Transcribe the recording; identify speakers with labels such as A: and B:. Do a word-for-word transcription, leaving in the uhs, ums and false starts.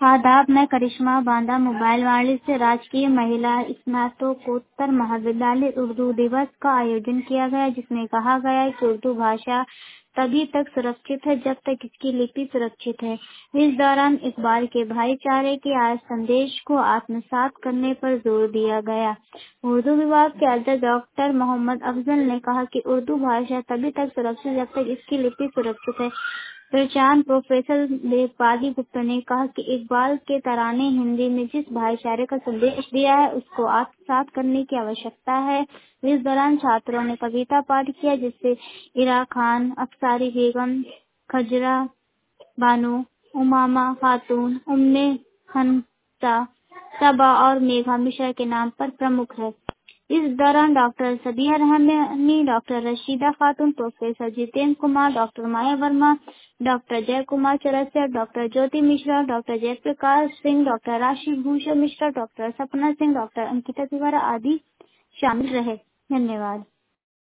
A: आदाब, मैं करिश्मा बांदा मोबाइल वाणी से राजकीय महिला स्नातकोत्तर महाविद्यालय उर्दू दिवस का आयोजन किया गया, जिसमें कहा गया कि उर्दू भाषा तभी तक सुरक्षित है जब तक इसकी लिपि सुरक्षित है। इस दौरान इकबाल के भाईचारे के आज संदेश को आत्मसात करने पर जोर दिया गया। उर्दू विभाग के अध्यक्ष डॉक्टर मोहम्मद अफजल ने कहा कि उर्दू भाषा तभी तक सुरक्षित जब तक इसकी लिपि सुरक्षित है। पहचान प्रोफेसर देवपाली गुप्ता ने कहा कि इकबाल के तराने हिंदी में जिस भाईचारे का संदेश दिया है उसको आत्मसात करने की आवश्यकता है। इस दौरान छात्रों ने कविता पाठ किया, जिससे इरा खान, अफसारी बेगम, खजरा बानो, उमामा खातून, उम्मे हंसा, सबा और मेघा मिश्रा के नाम पर प्रमुख है। इस दौरान doctor Sabiya Rahmani, doctor Rashida Khatoon, professor Jitendra Kumar, doctor Maya Verma, doctor Jay Kumar Chaurasia, doctor Jyoti Mishra, doctor Jayprakash Singh, doctor Rashi Bhushan Mishra, doctor सपना सिंह, डॉक्टर अंकिता तिवारी आदि शामिल रहे। धन्यवाद।